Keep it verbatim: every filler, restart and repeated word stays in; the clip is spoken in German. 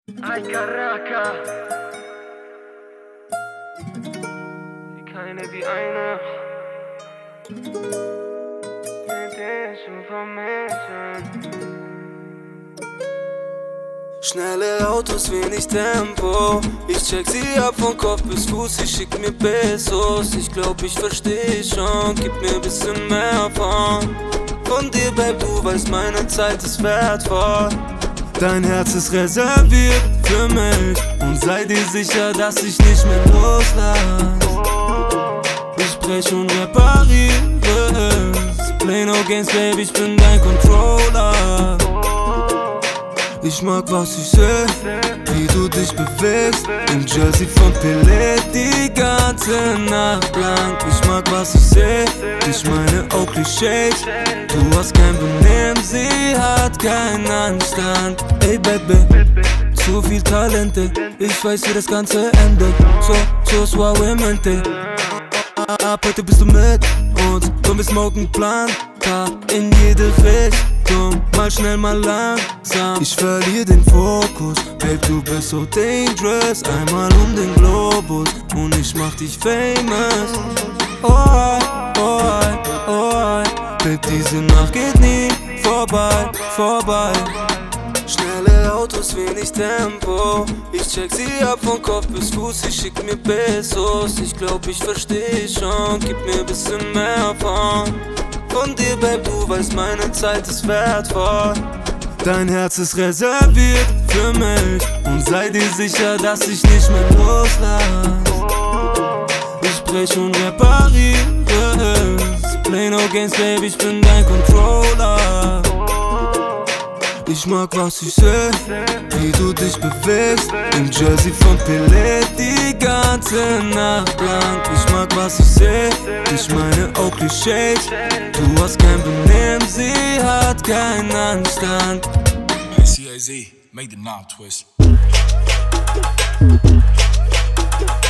Ay Caracas, wie keine wie eine, mit dich zu vermischen. Schnelle Autos, wenig Tempo. Ich check sie ab von Kopf bis Fuß, sie schickt mir Pesos. Ich glaub, ich versteh schon, gib mir bisschen mehr von Von dir, Babe, du weißt, meine Zeit ist wertvoll. Dein Herz ist reserviert für mich und sei dir sicher, dass ich nicht mehr loslass. Ich brech und repariere es. Play no games, baby, ich bin dein Controller. Ich mag, was ich seh, wie du dich bewegst. Im Jersey von Pelé die ganze Nacht lang. Ich mag, was ich seh, ich meine Oakley Shades. Du hast kein Benehmen, sie hat keinen Anstand. Ey Baby, zu viel Talente, ich weiß, wie das Ganze endet. So, so suavemente. Ab heute bist du mit uns und wir smoken Planta in jede Richtung, mal schnell, mal langsam. Ich verliere den Fokus, Babe, du bist so dangerous. Einmal um den Globus und ich mach dich famous. Oh, oh, oh, Babe, diese Nacht geht nie vorbei, vorbei. Schnelle Autos, wenig Tempo. Ich check sie ab von Kopf bis Fuß, sie schickt mir Pesos. Ich glaub, ich versteh schon, gib mir bisschen mehr von Von dir, Babe, du weißt, meine Zeit ist wertvoll. Dein Herz ist reserviert für mich und sei dir sicher, dass ich nicht mehr loslass. Ich brech und repariere es. Play no games, baby, ich bin dein Controller. Ich mag, was ich seh, wie du dich bewegst. Im Jersey von Pelé die ganze Nacht lang. Ich mag, was ich seh, ich meine Oakley Shades. Du hast kein Benehmen, sie hat keinen Anstand. Hey, C A Z, make the knob twist.